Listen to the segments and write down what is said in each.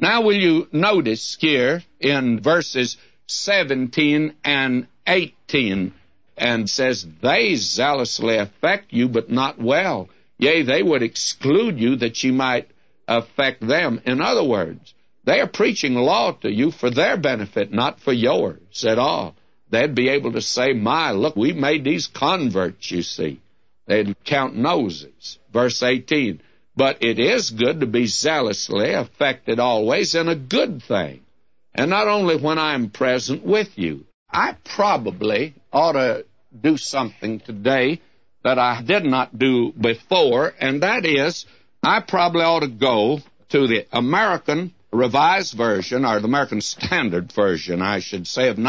Now will you notice here in verses 17 and 18, and says, they zealously affect you, but not well. Yea, they would exclude you that ye might affect them. In other words, they are preaching law to you for their benefit, not for yours at all. They'd be able to say, my, look, we made these converts, you see. They'd count noses. Verse 18, but it is good to be zealously affected always in a good thing, and not only when I'm present with you. I probably ought to do something today that I did not do before, and that is, I probably ought to go to the American Revised Version, or the American Standard Version, I should say, of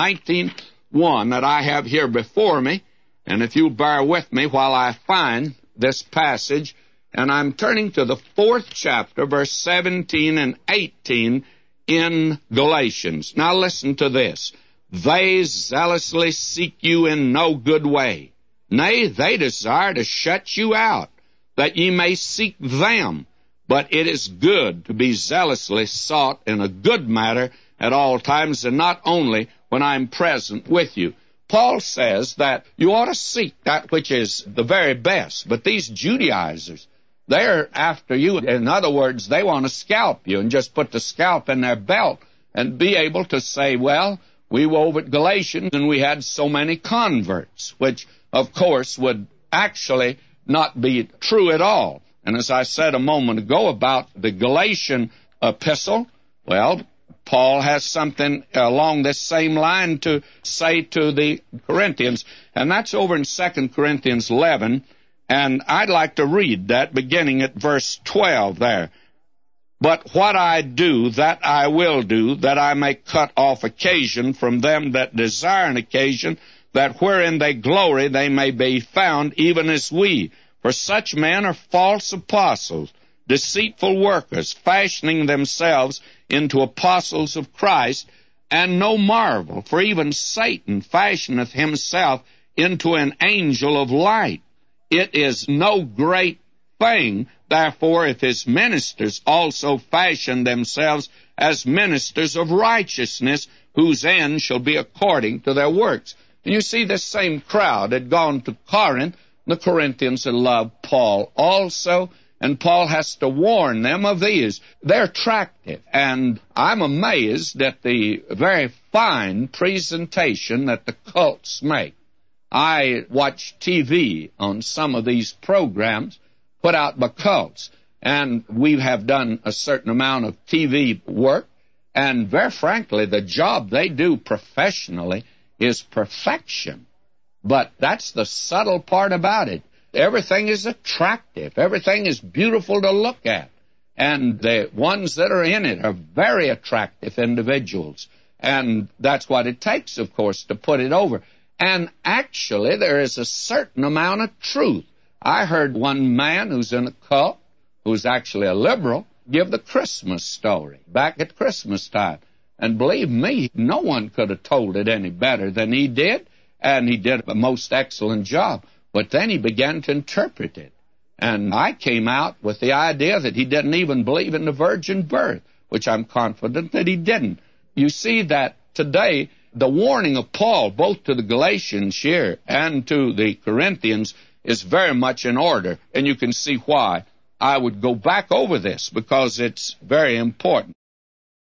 19:1 that I have here before me. And if you'll bear with me while I find this passage, and I'm turning to the 4th chapter, verse 17 and 18 in Galatians. Now listen to this. They zealously seek you in no good way. Nay, they desire to shut you out, that ye may seek them. But it is good to be zealously sought in a good matter at all times, and not only when I'm present with you. Paul says that you ought to seek that which is the very best. But these Judaizers, they're after you. In other words, they want to scalp you and just put the scalp in their belt and be able to say, well, we were over at Galatians and we had so many converts, which, of course, would actually not be true at all. And as I said a moment ago about the Galatian epistle, well, Paul has something along this same line to say to the Corinthians, and that's over in 2 Corinthians 11, and I'd like to read that beginning at verse 12 there. But what I do, that I will do, that I may cut off occasion from them that desire an occasion, that wherein they glory they may be found even as we. For such men are false apostles, deceitful workers, fashioning themselves into apostles of Christ, and no marvel, for even Satan fashioneth himself into an angel of light. It is no great thing, therefore, if his ministers also fashion themselves as ministers of righteousness, whose end shall be according to their works. And you see, this same crowd had gone to Corinth. The Corinthians had loved Paul also, and Paul has to warn them of these. They're attractive, and I'm amazed at the very fine presentation that the cults make. I watch TV on some of these programs put out by cults, and we have done a certain amount of TV work, and very frankly, the job they do professionally is perfection. But that's the subtle part about it. Everything is attractive. Everything is beautiful to look at. And the ones that are in it are very attractive individuals. And that's what it takes, of course, to put it over. And actually, there is a certain amount of truth. I heard one man who's in a cult, who's actually a liberal, give the Christmas story back at Christmas time. And believe me, no one could have told it any better than he did. And he did a most excellent job. But then he began to interpret it. And I came out with the idea that he didn't even believe in the virgin birth, which I'm confident that he didn't. You see that today, the warning of Paul, both to the Galatians here and to the Corinthians, is very much in order. And you can see why I would go back over this, because it's very important.